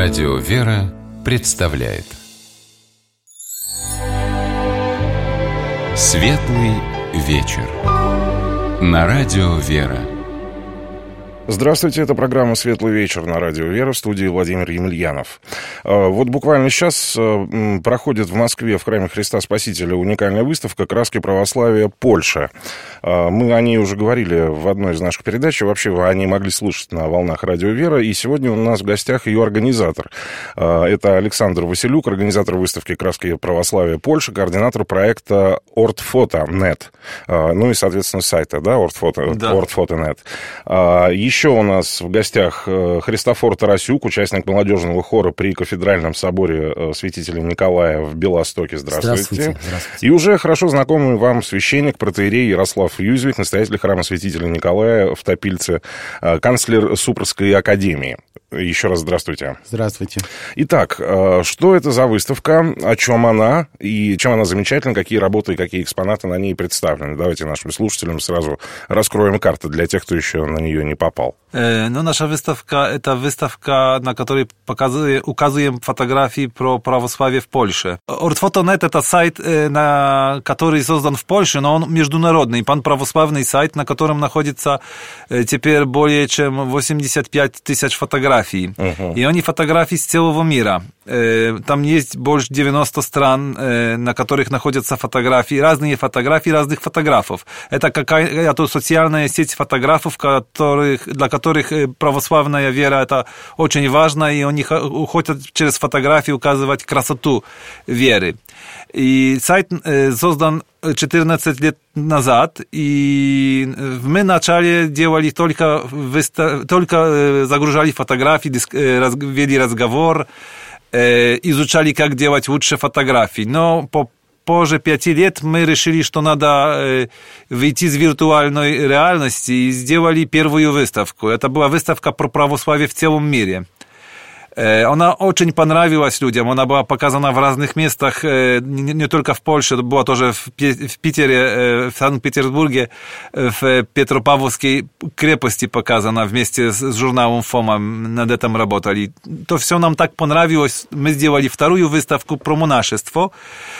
Радио «Вера» представляет Светлый вечер на Радио «Вера». Здравствуйте, это программа «Светлый вечер» на Радио «Вера», в студии Владимир Емельянов. Вот буквально сейчас проходит в Москве в Храме Христа Спасителя уникальная выставка «Краски православия. Польша». Мы о ней уже говорили в одной из наших передач, вообще вы о ней могли слышать на волнах Радио «Вера», и сегодня у нас в гостях ее организатор. Это Александр Василюк, организатор выставки «Краски православия. Польша», координатор проекта Ortfoto.net, ну и, соответственно, сайта, да, Ortfoto.net. Еще у нас в гостях Христофор Тарасюк, участник молодежного хора при Кафедральном соборе святителя Николая в Белостоке. Здравствуйте. И уже хорошо знакомый вам священник, протоиерей Ярослав Юзвик, настоятель храма святителя Николая в Топильце, канцлер Супружской академии. Еще раз здравствуйте. Здравствуйте. Итак, что это за выставка, о чем она, и чем она замечательна, какие работы и какие экспонаты на ней представлены? Давайте нашим слушателям сразу раскроем карты для тех, кто еще на нее не попал. No, nasza wystawka to wystawka, na której ukazuję fotografii pro prawosławie w Polsce. Ortfoto.net to сайт, на который создан в Польше, но он международный, панправославный сайт, на котором находится теперь более чем 85 тысяч фотографий. И они фотографии с целого мира. Там есть больше 90 стран, на которых находятся фотографии, разные фотографии разных фотографов. Это какая-то социальная сеть фотографов, для которых православная вера это очень важно, и они хотят через фотографии указывать красоту веры. И сайт создан 14 лет назад, и мы вначале делали только загружали фотографии, вели разговор, изучали, как делать лучше фотографии. Но позже 5 лет мы решили, что надо выйти из виртуальной реальности, и сделали первую выставку. Это была выставка про православие в целом мире. Она очень понравилась людям, она была показана в разных местах, не только в Польше, была тоже в Питере, в Санкт-Петербурге, в Петропавловской крепости показана вместе с журналом ФОМА, над этим работали. То все нам так понравилось, мы сделали вторую выставку про монашество.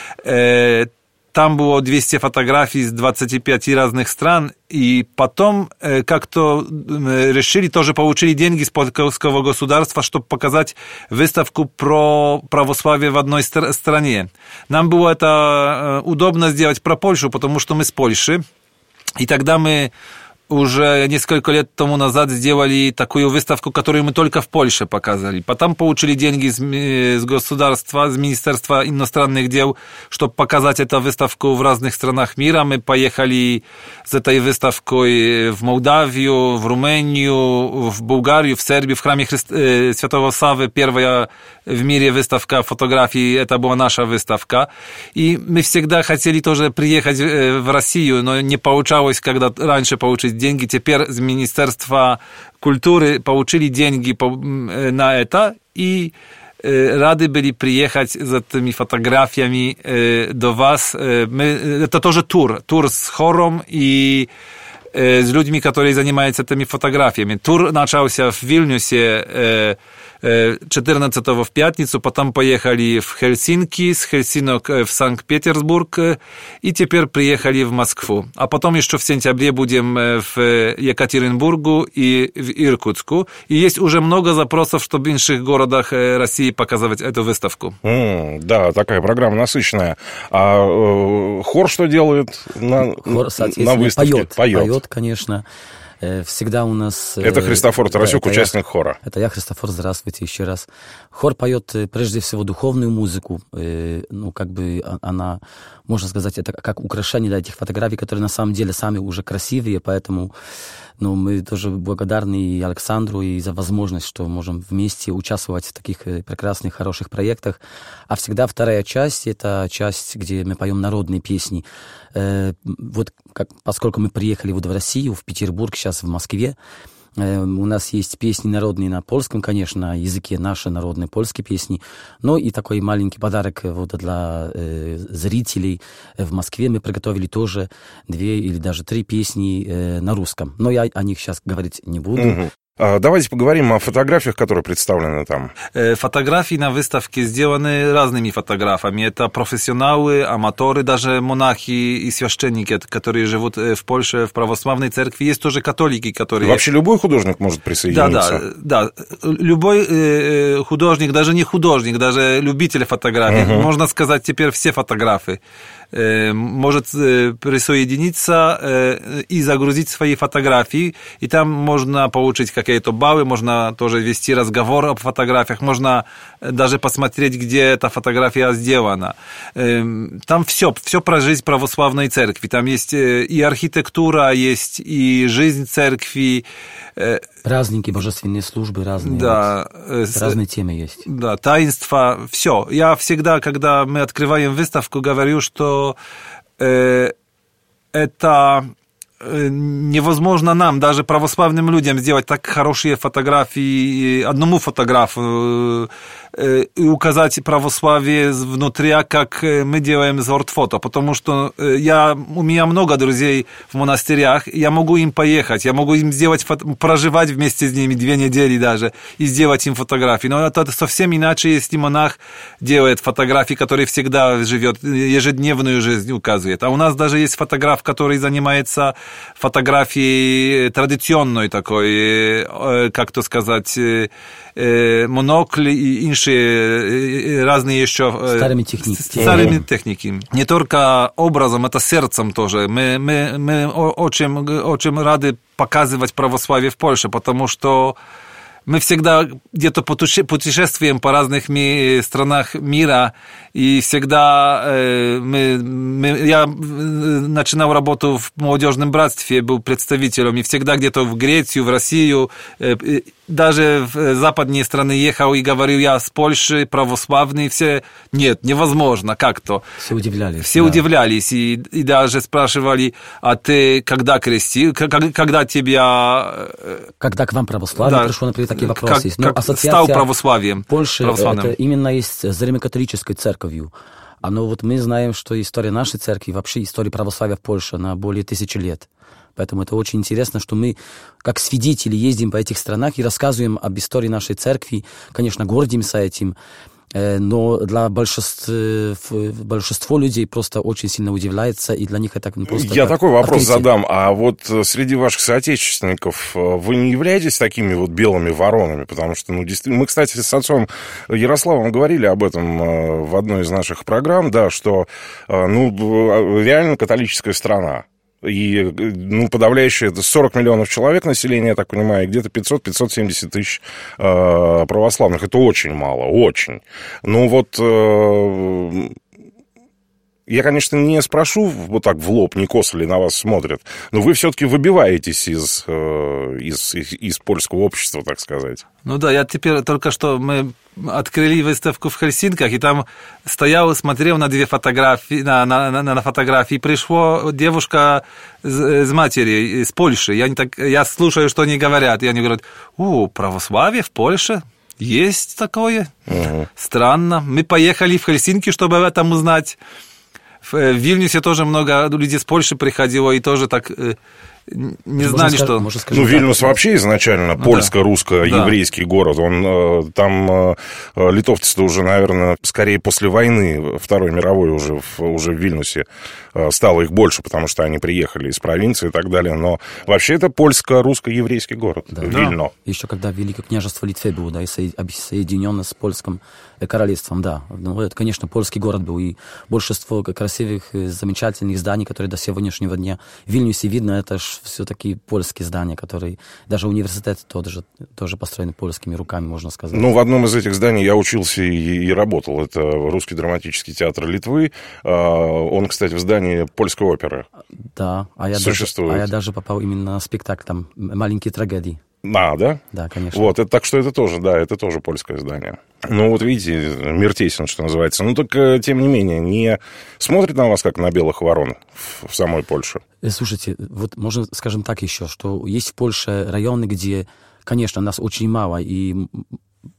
Там было 200 фотографий с 25 разных стран, и потом как-то решили, тоже получили деньги с польского государства, чтобы показать выставку про православие в одной стране. Нам было это удобно сделать про Польшу, потому что мы с Польши, и тогда мы уже несколько лет тому назад сделали такую выставку, которую мы только в Польше показали. Потом получили деньги с государства, с Министерства иностранных дел, чтобы показать эту выставку в разных странах мира. Мы поехали с этой выставкой в Молдавию, в Румынию, в Болгарию, в Сербию, в храме Святого Саввы. Первая в мире выставка фотографий, это была наша выставка. И мы всегда хотели тоже приехать в Россию, но не получалось, когда раньше получить деньги. Теперь с Министерства культуры получили деньги на это, и рады были приехать с этими фотографиями до вас. Это тоже тур с хором и с людьми, которые занимаются этими фотографиями. Тур начался в Вильнюсе 14 в пятницу, потом поехали в Хельсинки, с Хельсинок в Санкт-Петербург, и теперь приехали в Москву. А потом еще в сентябре будем в Екатеринбургу и в Иркутску. И есть уже много запросов, чтобы в інших городах России показывать эту выставку. Да, такая программа насыщенная. А хор что делает хор, соответственно, на выставке? Поет, конечно. Всегда у нас... Это Христофор Тарасюк, участник хора. Это я, Христофор, здравствуйте еще раз. Хор поет прежде всего духовную музыку. Ну, как бы она, можно сказать, это как украшение этих фотографий, которые на самом деле сами уже красивые, поэтому мы тоже благодарны и Александру и за возможность, что можем вместе участвовать в таких прекрасных, хороших проектах. А всегда вторая часть, это часть, где мы поем народные песни. Поскольку мы приехали в Россию, в Петербург, сейчас в Москве, у нас есть песни народные на польском, конечно, на языке наши народные польские песни, но и такой маленький подарок для зрителей. В Москве мы приготовили тоже 2 или даже 3 песни на русском, но я о них сейчас говорить не буду. Давайте поговорим о фотографиях, которые представлены там. Фотографии на выставке сделаны разными фотографами. Это профессионалы, аматоры, даже монахи и священники, которые живут в Польше, в православной церкви. Есть тоже католики, которые... Вообще любой художник может присоединиться? Да. Любой художник, даже не художник, даже любитель фотографий, можно сказать, теперь все фотографы, может присоединиться и загрузить свои фотографии, и там можно получить какие-то баллы, можно тоже вести разговор об фотографиях, можно даже посмотреть, где эта фотография сделана. Там все про жизнь православной церкви, там есть и архитектура, есть и жизнь церкви. Праздники, божественные службы разные. Да. Разные темы есть. Да, таинства, все. Я всегда, когда мы открываем выставку, говорю, что это невозможно нам, даже православным людям, сделать так хорошие фотографии, одному фотографу, и указать православие внутри, как мы делаем с WordFoto, потому что у меня много друзей в монастырях, я могу им поехать, я могу им сделать, проживать вместе с ними 2 недели даже, и сделать им фотографии, но это совсем иначе, если монах делает фотографии, который всегда живет, ежедневную жизнь указывает, а у нас даже есть фотограф, который занимается фотографией традиционной такой, как то сказать, монокль и иншие разные еще старыми техниками. Не только образом, это сердцем тоже. Мы очень рады показывать православие в Польше, потому что мы всегда где-то путешествуем по разных странах мира, и всегда я начинал работу в молодежном братстве, был представителем, и всегда где-то в Грецию, в Россию, даже в западные страны ехал и говорил, я с Польши, православный, все, нет, невозможно, как то. Все удивлялись. Все удивлялись, и даже спрашивали, а ты когда крестил, когда тебя... Когда к вам православие пришло, например, такие вопросы есть. Как стал православием? Польша, это именно есть с римокатолической церковью. Но вот мы знаем, что история нашей церкви, вообще история православия в Польше, она более 1000 лет. Поэтому это очень интересно, что мы, как свидетели, ездим по этих странах и рассказываем об истории нашей церкви. Конечно, гордимся этим, но для большинства людей просто очень сильно удивляется, и для них это просто... Я такой вопрос задам. А вот среди ваших соотечественников вы не являетесь такими вот белыми воронами? Потому что, действительно... Мы, кстати, с отцом Ярославом говорили об этом в одной из наших программ, да, что, реально католическая страна. И, подавляющее, это 40 миллионов человек населения, я так понимаю, и где-то 500-570 тысяч православных. Это очень мало, очень. Я, конечно, не спрошу вот так в лоб, не косо ли на вас смотрят, но вы все-таки выбиваетесь из польского общества, так сказать. Я теперь только что мы открыли выставку в Хельсинках, и там стоял, смотрел на 2 фотографии, на фотографии, пришла девушка с матери, из Польши. Я слушаю, что они говорят, и они говорят, православие в Польше? Есть такое? Странно. Мы поехали в Хельсинки, чтобы об этом узнать. В Вильнюсе тоже много людей с Польши приходило, и тоже так не знали, что... Вильнюс вообще изначально польско-русско-еврейский город. Там литовцы-то уже, наверное, скорее после войны Второй мировой уже в Вильнюсе стало их больше, потому что они приехали из провинции и так далее. Но вообще это польско-русско-еврейский город. Да. Вильно. Да. Еще когда Великое княжество Литвы было, да, и соединено с польским королевством, да. Это, конечно, польский город был, и большинство красивых, замечательных зданий, которые до сегодняшнего дня в Вильнюсе видно, это все-таки польские здания, которые... Даже университет тоже построены польскими руками, можно сказать. В одном из этих зданий я учился и работал. Это Русский драматический театр Литвы. Он, кстати, в здании польской оперы. Да, существует. Я даже попал именно на спектакль, там «Маленькие трагедии». Да? Да, конечно. Вот, так что это тоже польское здание. Видите, мир тесен, что называется. Так, тем не менее, не смотрит на вас, как на белых ворон в самой Польше? Слушайте, вот можно, скажем так еще, что есть в Польше районы, где, конечно, нас очень мало, и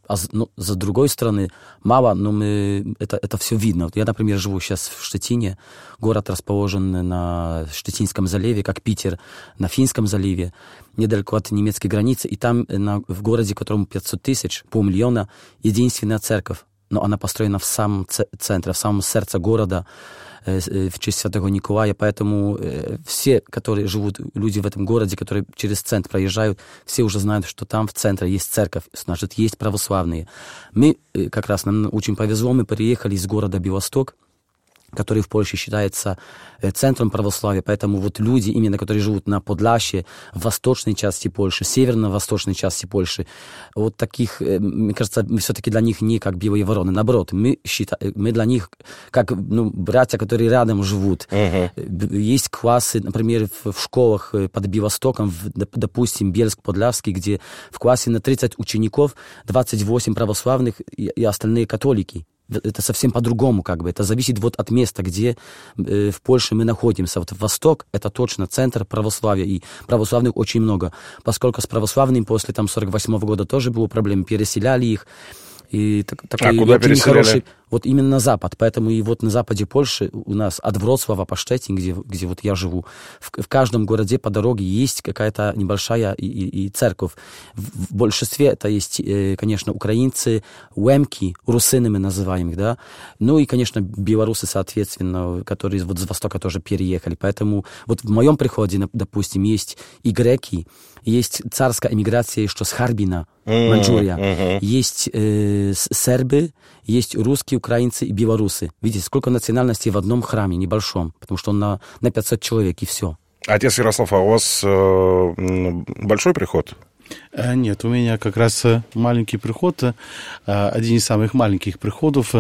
с другой стороны, мало, но это все видно. Вот я, например, живу сейчас в Штетине. Город расположен на Штетинском заливе, как Питер на Финском заливе, недалеко от немецкой границы. И там в городе, которому 500 тысяч, полмиллиона, единственная церковь. Но она построена в самом центре, в самом сердце города, в честь Святого Николая, поэтому все, которые живут, люди в этом городе, которые через центр проезжают, все уже знают, что там в центре есть церковь, значит, есть православные. Мы, как раз нам очень повезло, мы приехали из города Белосток, который в Польше считается центром православия, поэтому вот люди, именно которые живут на Подлящи, в восточной части Польши, северно-восточной части Польши, вот таких, мне кажется, мы все-таки для них не как белые вороны, наоборот, мы для них как братья, которые рядом живут. Есть классы, например, в школах под Белостоком, допустим, Бельск-Подляский, где в классе на 30 учеников 28 православных и остальные католики. Это совсем по-другому, как бы. Это зависит вот от места, где в Польше мы находимся. Вот Восток — это точно центр православия, и православных очень много. Поскольку с православными после 48 года тоже было проблемы, переселяли их. И такой куда переселяли? Нехороший, вот именно на запад. Поэтому и вот на западе Польши у нас от Вроцлава по Штеттин, где вот я живу, в каждом городе по дороге есть какая-то небольшая и церковь. В большинстве это есть, конечно, украинцы, лемки, русины мы называем их, да. Ну и, конечно, белорусы, соответственно, которые вот с Востока тоже переехали. Поэтому вот в моем приходе, допустим, есть и греки, есть царская эмиграция еще с Харбина, Маньчжурия. Есть сербы, есть русские, украинцы и белорусы. Видите, сколько национальностей в одном храме, небольшом, потому что он на 500 человек, и все. Отец Ярослав, а у вас большой приход? Нет, у меня как раз маленький приход, один из самых маленьких приходов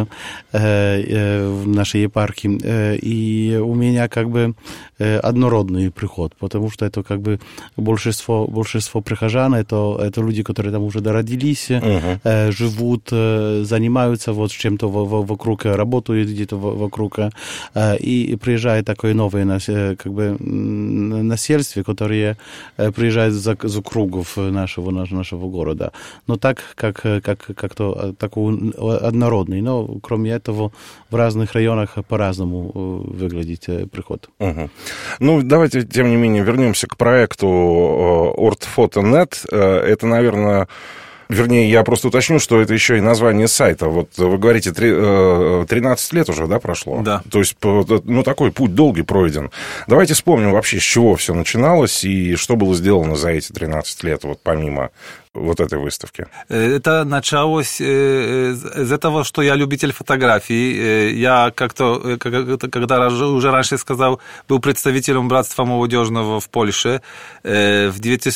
в нашей епархии, и у меня как бы однородный приход, потому что это как бы большинство прихожан, это люди, которые там уже дородились, живут, занимаются вот чем-то вокруг, работают где-то вокруг, и приезжает такое новое как бы насельство, которые приезжают за кругов нашего города. Но так, как-то такой однородный. Но, кроме этого, в разных районах по-разному выглядит приход. Ну, давайте, тем не менее, вернемся к проекту Ortfoto.net. Это, наверное... Вернее, я просто уточню, что это еще и название сайта. Вот вы говорите, 13 лет уже, да, прошло? Да. То есть, такой путь долгий пройден. Давайте вспомним вообще, с чего все начиналось и что было сделано за эти 13 лет, вот помимо вот этой выставки. Это началось из этого, что я любитель фотографий. Я когда уже раньше сказал, был представителем Братства молодежного в Польше. В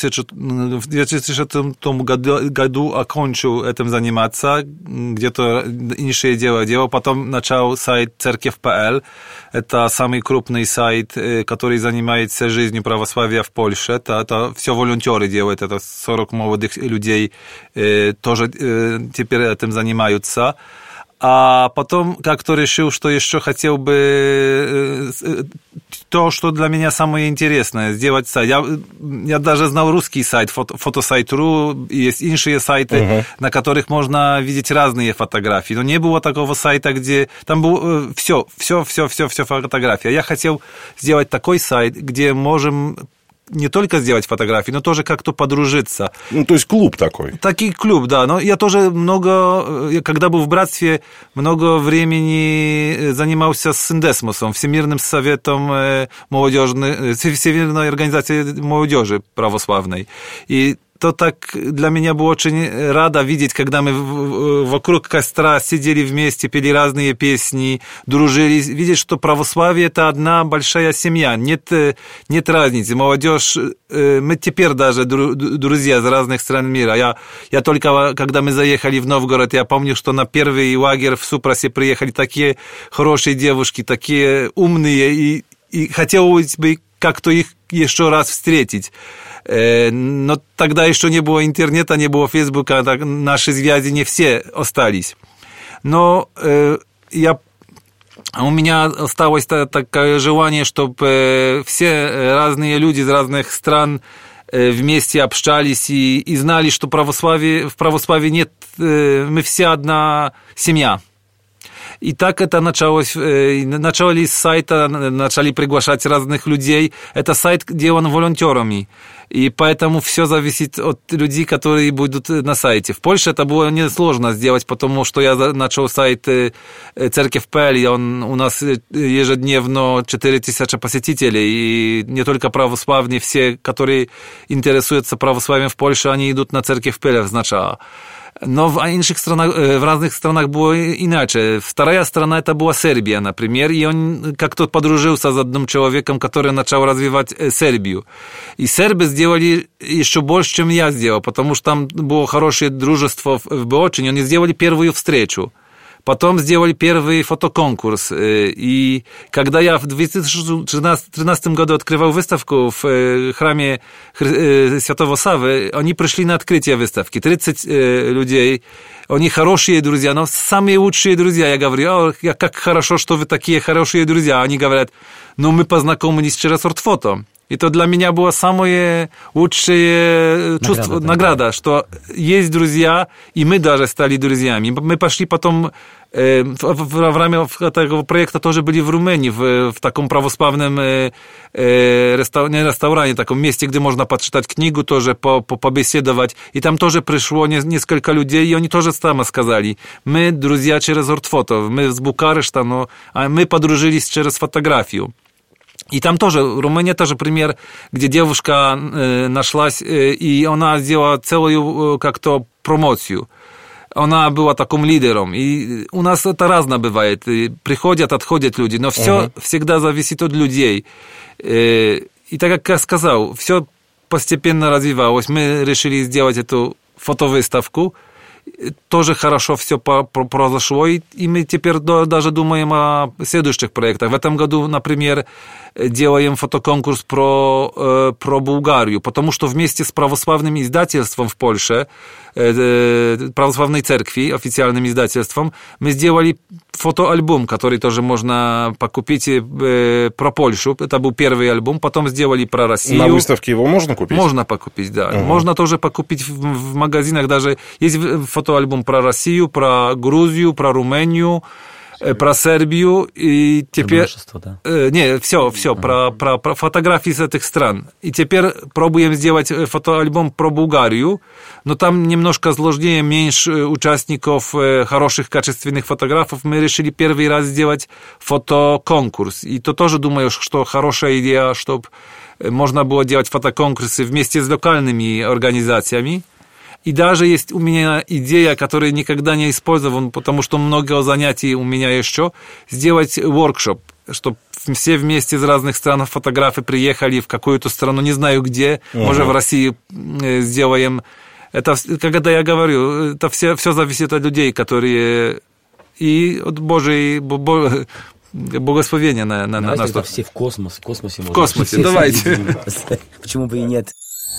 2000 году окончил этим заниматься, где-то иншее дело делал. Потом начал сайт Cerkiew.pl. Это самый крупный сайт, который занимается жизнью православия в Польше. Это все волонтеры делают, это 40 молодых людей тоже теперь этим занимаются. А потом как-то решил, что еще хотел бы то, что для меня самое интересное, сделать сайт. Я даже знал русский сайт, фотосайт.ру, есть иншие сайты, на которых можно видеть разные фотографии. Но не было такого сайта, где там было все фотографии. Я хотел сделать такой сайт, где можем не только сделать фотографии, но тоже как-то подружиться. Ну, то есть клуб такой. Такой клуб, да. Но я тоже когда был в братстве, много времени занимался с Индесмосом, Всемирным советом молодежной, Всемирной организацией молодежи православной. И то так для меня было очень рада видеть, когда мы вокруг костра сидели вместе, пели разные песни, дружили, видеть, что православие – это одна большая семья, нет разницы. Молодежь, мы теперь даже друзья из разных стран мира. Я только, когда мы заехали в Новгород, я помню, что на первый лагерь в Супросе приехали такие хорошие девушки, такие умные, и хотелось бы как-то их еще раз встретить. Но тогда еще не было интернета, не было Фейсбука, наши связи не все остались. Но у меня осталось такое желание, чтобы все разные люди из разных стран вместе общались и знали, что в православии нет, мы все одна семья. И так это началось. Начали с сайта, начали приглашать разных людей. Это сайт, где он волонтерами. И поэтому все зависит от людей, которые будут на сайте. В Польше это было несложно сделать, потому что я начал сайт Cerkiew.pl, и у нас ежедневно 4000 посетителей. И не только православные, все, которые интересуются православием в Польше, они идут на Cerkiew.pl сначала. Но в разных странах было иначе. Вторая страна это была Сербия, например, и он как-то подружился с одним человеком, который начал развивать Сербию. И сербы сделали еще больше, чем я сделал, потому что там было хорошее дружество в очень. Они сделали первую встречу. Потом сделали первый фотоконкурс. И когда я в 2013 году открывал выставку в храме Святого Саввы, они пришли на открытие выставки. 30 людей. Они хорошие друзья, но самые лучшие друзья. Я говорю, как хорошо, что вы такие хорошие друзья. Они говорят, мы познакомились через Ортфото. И то для меня было самое лучшее чувство, награда, что есть друзья, и мы даже стали друзьями. Мы пошли потом, в рамках этого проекта тоже были в Румынии, в таком православном ресторане, таком месте, где можно почитать книгу, тоже побеседовать. И там тоже пришло несколько людей, и они тоже там сказали, мы друзья через Ортфото, мы с Букарешта, а мы подружились через фотографию. И там тоже, Румыния тоже пример, где девушка нашлась, и она сделала целую как-то промоцию. Она была таким лидером. И у нас это разное бывает. Приходят, отходят люди, но все всегда зависит от людей. И так как я сказал, все постепенно развивалось. Мы решили сделать эту фотовыставку. Тоже хорошо все произошло, и мы теперь даже думаем о следующих проектах. В этом году, например, делаем фотоконкурс про Булгарию, потому что вместе с православным издательством в Польше, православной церкви, официальным издательством, мы сделали фотоальбом, который тоже можно покупить про Польшу. Это был первый альбом. Потом сделали про Россию. На выставке его можно купить? Можно покупить, да. Можно тоже покупить в магазинах. Даже есть фотоальбом про Россию, про Грузию, про Румынию, про Сербию. И теперь... Все, про фотографии с этих стран. И теперь пробуем сделать фотоальбом про Булгарию, но там немножко сложнее, меньше участников, хороших, качественных фотографов. Мы решили первый раз сделать фотоконкурс. И то тоже думаю, что хорошая идея, чтобы можно было делать фотоконкурсы вместе с локальными организациями. И даже есть у меня идея, которую никогда не использовал, потому что много занятий у меня еще, сделать воркшоп, чтобы все вместе из разных стран фотографы приехали в какую-то страну, не знаю где, может в России сделаем. Это, когда я говорю, это все зависит от людей, которые и от Божьей благословения на нас. Давайте все в космосе. В космосе, давайте. Почему бы и нет?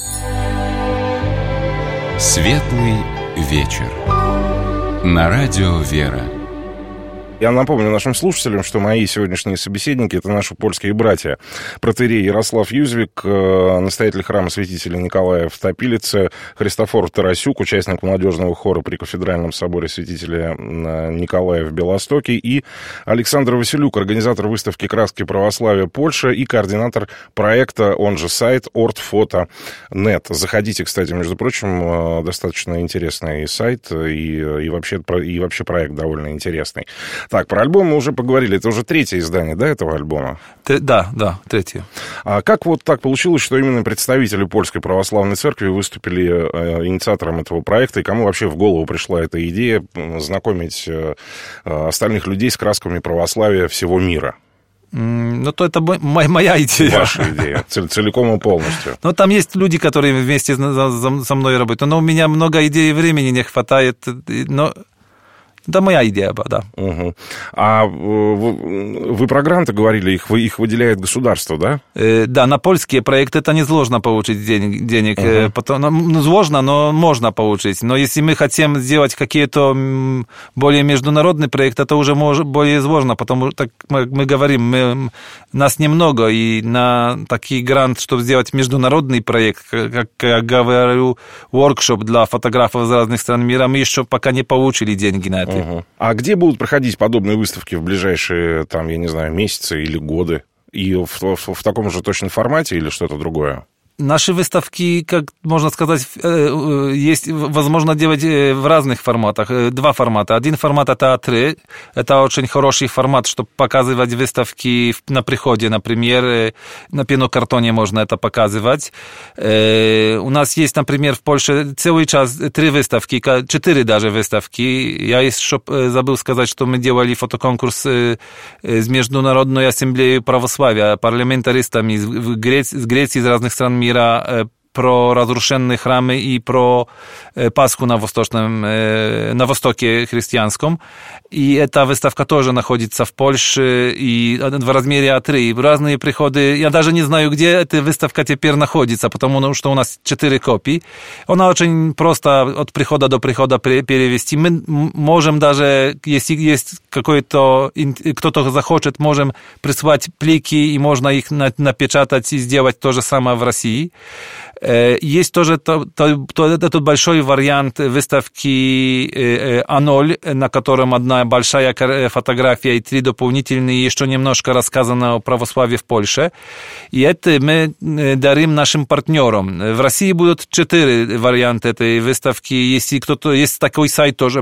Светлый вечер. На радио «Вера». Я напомню нашим слушателям, что мои сегодняшние собеседники — это наши польские братья. Протоиерей Ярослав Юзвик, настоятель храма святителя Николая в Топилице, Христофор Тарасюк, участник молодежного хора при Кафедральном соборе святителя Николая в Белостоке, и Александр Василюк, организатор выставки «Краски православия Польша» и координатор проекта, он же сайт ortfoto.net. Заходите, кстати, между прочим, достаточно интересный сайт, и вообще проект довольно интересный. Так, про альбом мы уже поговорили. Это уже третье издание, да, этого альбома? Да, третье. А как вот так получилось, что именно представители Польской Православной Церкви выступили инициатором этого проекта, и кому вообще в голову пришла эта идея знакомить остальных людей с красками православия всего мира? То это моя идея. Ваша идея, целиком и полностью. Но там есть люди, которые вместе со мной работают. Но у меня много идей, времени не хватает. Но Это моя идея была, да. Угу. А вы про гранты говорили, их выделяет государство, да? Да, на польские проекты это несложно получить денег. Сложно, но можно получить. Но если мы хотим сделать какие-то более международные проекты, это уже более сложно, потому что, как мы говорим, нас немного, и на такой грант, чтобы сделать международный проект, как я говорю, воркшоп для фотографов из разных стран мира, мы еще пока не получили деньги на это. А где будут проходить подобные выставки в ближайшие, там, я не знаю, месяцы или годы? И в таком же точно формате или что-то другое? Наши выставки, как можно сказать, есть возможно делать в разных форматах. Два формата. Один формат это А3. Это очень хороший формат, чтобы показывать выставки на приходе, например. На пенокартоне можно это показывать. У нас есть, например, в Польше целый час 3 выставки, 4 даже выставки. Я еще забыл сказать, что мы делали фотоконкурс с Международной ассамблеей православия, парламентаристами из Греции, из разных стран мира, про разрушенные храмы и про Пасху на Востоке христианском. И эта выставка тоже находится в Польше и в размере А3. Разные приходы. Я даже не знаю, где эта выставка теперь находится, потому что у нас 4 копии. Она очень просто от прихода до прихода перевести. Мы можем даже, если есть какой-то, кто-то захочет, можем прислать плики, и можно их напечатать и сделать то же самое в России. Есть тоже этот большой вариант выставки А0, на котором одна большая фотография и 3 дополнительные, еще немножко рассказано о православии в Польше. И это мы дарим нашим партнерам. В России будут 4 варианта этой выставки. Если кто-то, есть такой сайт тоже,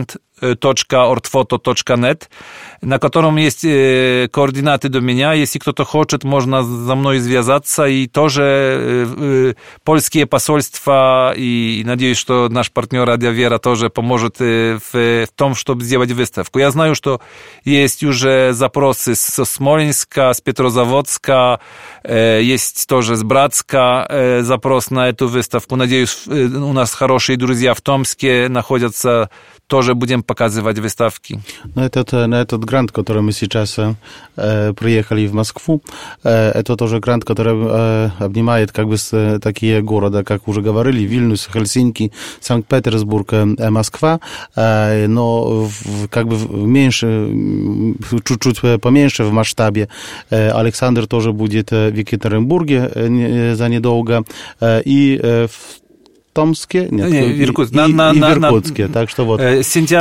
poland.ortfoto.net, на котором есть координаты до меня. Если кто-то хочет, можно за мной связаться. И тоже польские посольства, и надеюсь, что наш партнер Радио Вера тоже поможет в том, чтобы сделать выставку. Я знаю, что есть уже запросы с Смоленска, с Петрозаводска, есть тоже с Братска запрос на эту выставку. Надеюсь, у нас хорошие друзья в Томске находятся, тоже будем показывать выставки. На этот грант, который мы сейчас приехали в Москву, это тоже грант, который обнимает как бы такие города, как уже говорили, Вильнюс, Хельсинки, Санкт-Петербург, Москва, но как бы меньше, чуть-чуть поменьше в масштабе. Александр тоже будет в Екатеринбурге за недолго, и в Томске, нет, в Иркутске. В Иркутске, так что вот.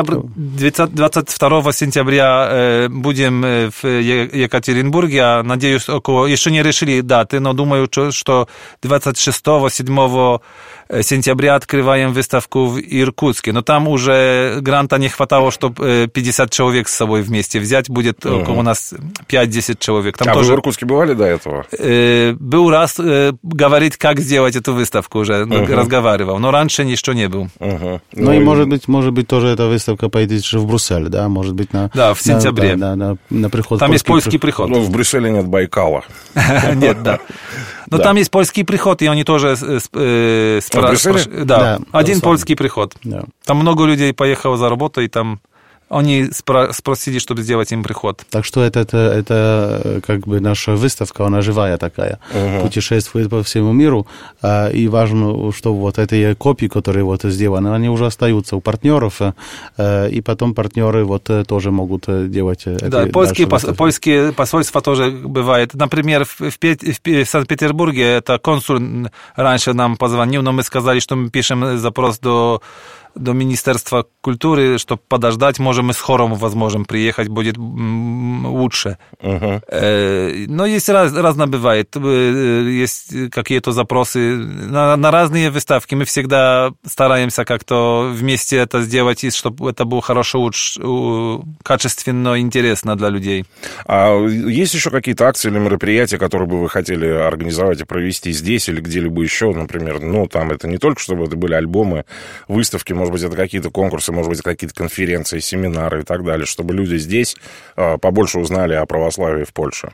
22 сентября будем в Екатеринбурге, а надеюсь, еще не решили даты, но думаю, что 26-7 сентября открываем выставку в Иркутске. Но там уже гранта не хватало, чтобы 50 человек с собой вместе взять. Будет около нас 5-10 человек. Там тоже... вы в Иркутске бывали до этого? Был раз говорить, как сделать эту выставку уже, разговаривал. Но раньше еще не был. Ну и может быть тоже эта выставка поедет в Брюссель, да? Может быть Да, в сентябре. На приход. Там есть польский приход. Ну, в Брюсселе нет Байкала. Нет, да. Но там есть польский приход, и они тоже спрашивают. Да, один польский приход. Там много людей поехало за работой, и там они спросили, чтобы сделать им приход. Так что это как бы наша выставка, она живая такая, путешествует по всему миру, и важно, что вот эти копии, которые вот сделаны, они уже остаются у партнеров, и потом партнеры вот тоже могут делать... Да, польские посольства тоже бывает. Например, в Санкт-Петербурге это консул раньше нам позвонил, но мы сказали, что мы пишем запрос до Министерства культуры, чтобы подождать, можем мы с хором, возможно, приехать, будет лучше. Но есть разное бывает. Есть какие-то запросы на разные выставки. Мы всегда стараемся как-то вместе это сделать, и чтобы это было хорошо, качественно, интересно для людей. А есть еще какие-то акции или мероприятия, которые бы вы хотели организовать и провести здесь или где-либо еще, например? Ну, там это не только, чтобы это были альбомы, выставки, может быть, это какие-то конкурсы, может быть, какие-то конференции, семинары и так далее, чтобы люди здесь побольше узнали о православии в Польше.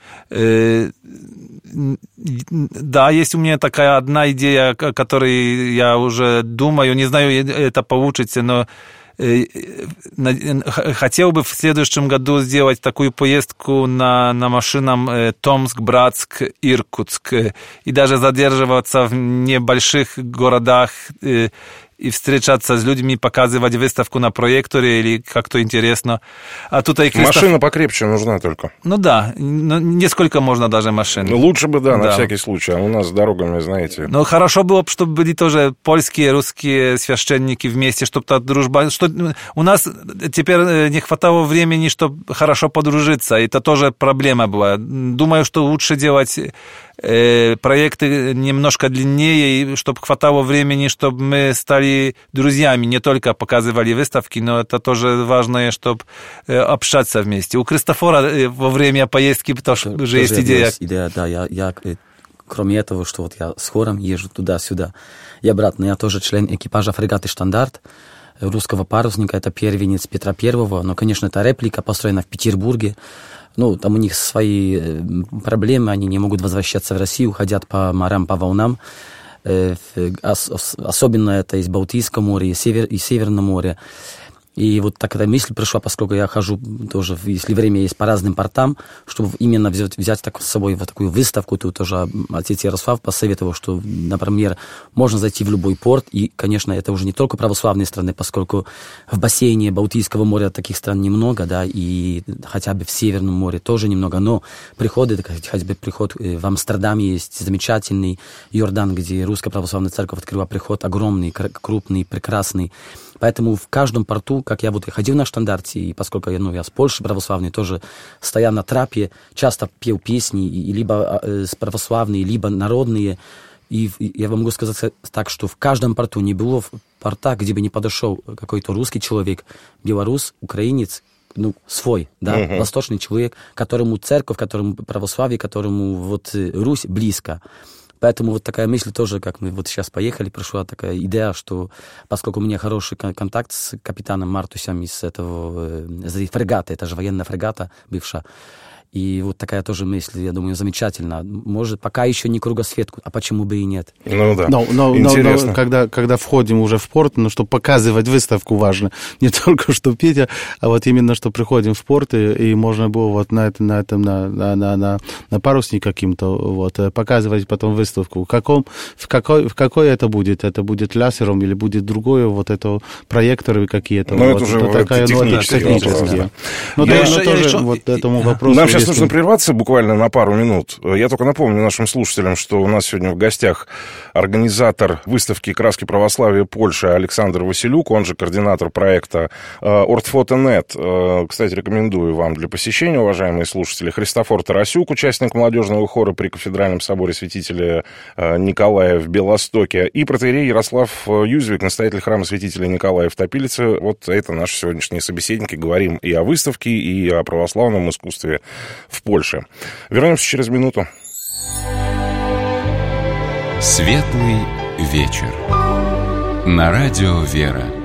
Да, есть у меня такая одна идея, о которой я уже думаю, не знаю, это получится, но хотел бы в следующем году сделать такую поездку на машинам Томск, Братск, Иркутск, и даже задерживаться в небольших городах и встречаться с людьми, показывать выставку на проекторе или как-то интересно. А тут Машина покрепче нужна только. Ну да, несколько можно даже машин. Лучше бы, да, на всякий случай. А у нас с дорогами, знаете... Но хорошо было бы, чтобы были тоже польские, русские священники вместе, чтобы та дружба... У нас теперь не хватало времени, чтобы хорошо подружиться. Это тоже проблема была. Думаю, что лучше делать проекты немножко длиннее, и чтобы хватало времени, чтобы мы стали друзьями, не только показывали выставки, но это тоже важно, чтобы общаться вместе. У Кристофора во время поездки тоже есть идея. Да, я кроме этого, что вот я с хором езжу туда-сюда и обратно, я тоже член экипажа фрегаты «Штандарт», русского парусника, это первенец Петра Первого, но, конечно, это реплика, построена в Петербурге. Ну, там у них свои проблемы, они не могут возвращаться в Россию, ходят по морям, по волнам. Особенно это из Балтийского моря, и Северного моря. И вот такая мысль пришла, поскольку я хожу тоже, если время есть, по разным портам, чтобы именно взять так с собой вот такую выставку. Тут тоже отец Ярослав посоветовал, что, например, можно зайти в любой порт, и, конечно, это уже не только православные страны, поскольку в бассейне Балтийского моря таких стран немного, да, и хотя бы в Северном море тоже немного, но приходы, хотя бы приход в Амстердаме есть замечательный Иордан, где Русская Православная Церковь открыла приход огромный, крупный, прекрасный. Поэтому в каждом порту, как я вот ходил на «Штандарте», и поскольку я с Польши православный, тоже стоял на трапе, часто пел песни, и либо православные, либо народные. И я вам могу сказать так, что в каждом порту не было порта, где бы не подошел какой-то русский человек, белорус, украинец, свой, да, восточный человек, которому церковь, которому православие, которому вот Русь близко. Поэтому вот такая мысль тоже, как мы вот сейчас поехали, пришла такая идея, что поскольку у меня хороший контакт с капитаном Мартусем из фрегата, это же военная фрегата бывшая, и вот такая тоже мысль, я думаю, замечательно. Может, пока еще не кругосветку, а почему бы и нет? Ну да, интересно. Но когда входим уже в порт, чтобы показывать выставку важно, не только что петь, а вот именно, что приходим в порт, и можно было вот на парусник каким-то вот показывать потом выставку. В какой это будет? Это будет лясером или будет другое, вот это проекторы какие-то? Ну, вот, это уже такая, технические. Ну, да, тоже вот этому вопросу. Нам сейчас нужно прерваться буквально на пару минут. Я только напомню нашим слушателям, что у нас сегодня в гостях организатор выставки «Краски православия Польши» Александр Василюк, он же координатор проекта Ортфото.нет. Кстати, рекомендую вам для посещения, уважаемые слушатели. Христофор Тарасюк, участник молодежного хора при Кафедральном соборе святителя Николая в Белостоке, и протоиерей Ярослав Юзвик, настоятель храма святителя Николая в Топилице. Вот это наши сегодняшние собеседники. Говорим и о выставке, и о православном искусстве в Польше. Вернемся через минуту. Светлый вечер. На радио «Вера».